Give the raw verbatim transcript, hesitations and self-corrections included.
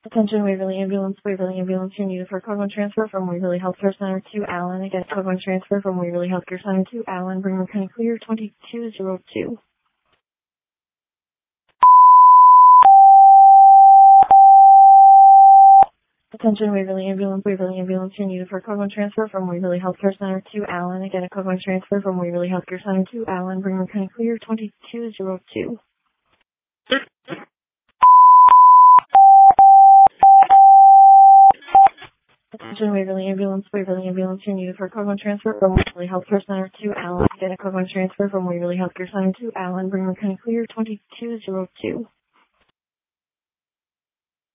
Attention Waverly Ambulance, Waverly Ambulance, you're needed for Cogman transfer from Waverly Healthcare Center to Allen. Again, Cogman transfer from Waverly Healthcare Center to Allen. Bring County clear twenty-two oh two. Attention Waverly Ambulance, Waverly Ambulance, you're needed for Cogman transfer from Waverly Healthcare Center to Allen. Again, a Cogman transfer from Waverly Healthcare Center to Allen. Bring County clear twenty-two oh two. Attention Waverly Ambulance, Waverly Ambulance, you're needed for Cogman transfer from Waverly Healthcare Center to Allen. Again, a Cogman transfer from Waverly Healthcare Center to Allen. Bring County clear twenty-two oh two.